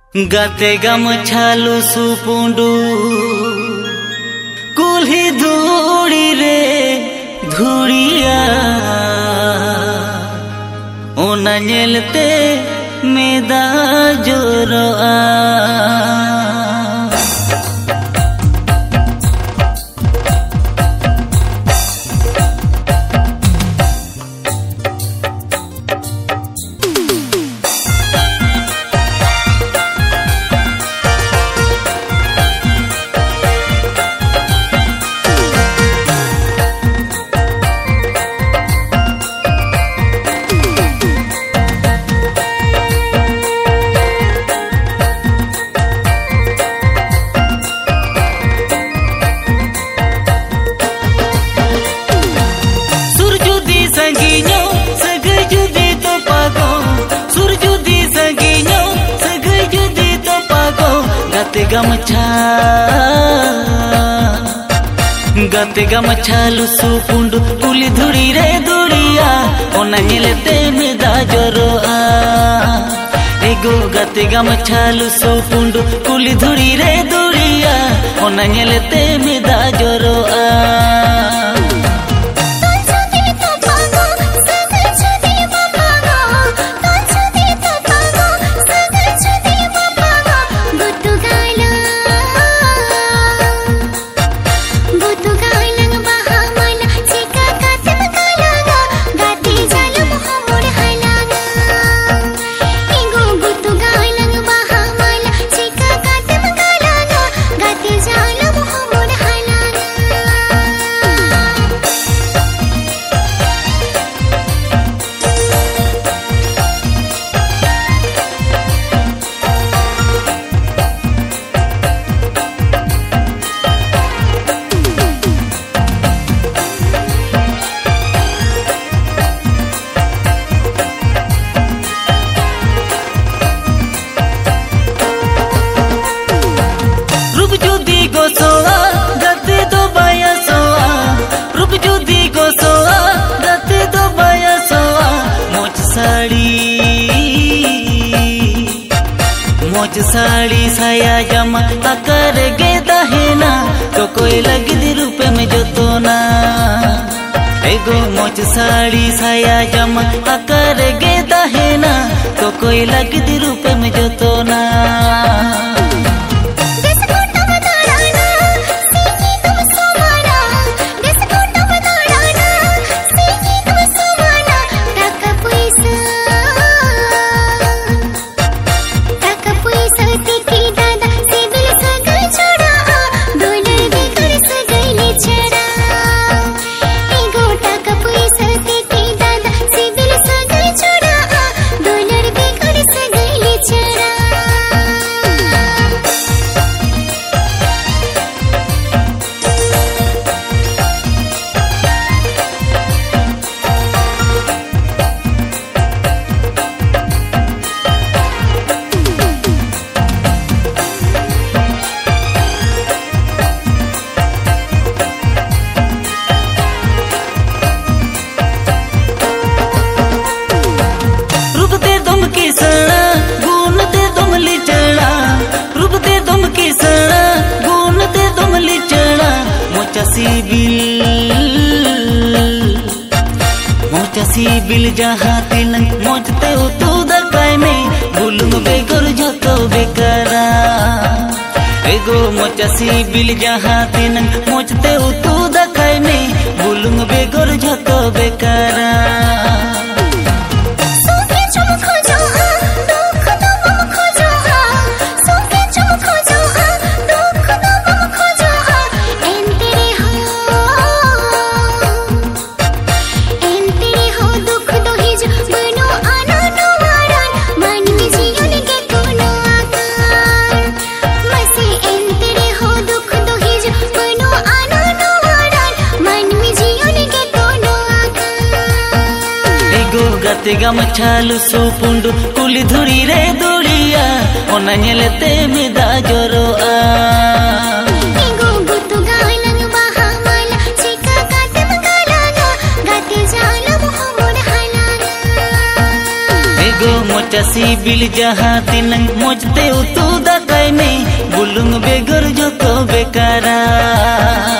गाते गमछालु सुपुंडू कुल्ही धूड़ी रे धूड़िया ओना नेलते मेदा जोरोआ गाते गमछालु सुपुंडू कुली धुड़ी रे धुड़िया ओना नेलते मेदा जोरोआ एगो गाते गमछालु सुपुंडू कुली धुड़ी रे धुड़िया ओना नेलते मेदा जोरोआ मोच साड़ी साया जमा अकर गे दहेना तो कोई लगी रुपए में जो तो ना एगो मोच साड़ी साया जमा अकर गे दहेना तो कोई लगी रुपए में जो तो ना सिबिल जहाँ तीन मोचते तू दकाय में बुलुंग बेगर जो बेकारा एगो मोचा सिबिल जहाँ तीन मोचते तू दकाय में बुलुंग बेगर जो बेकारा गाते गमछालु सुपुंडू कुली धुड़ी रे धुड़िया ओना नेलते मेदा जोरोआ एगो गुतु गालंग बहामाला चिका काटम कालागा गाते जालम हमोर हलागा एगो चसी बिल जहाँ तिनंग मोजते उतू दाकाय में बुलुंग बेगर जो तो बेकारा।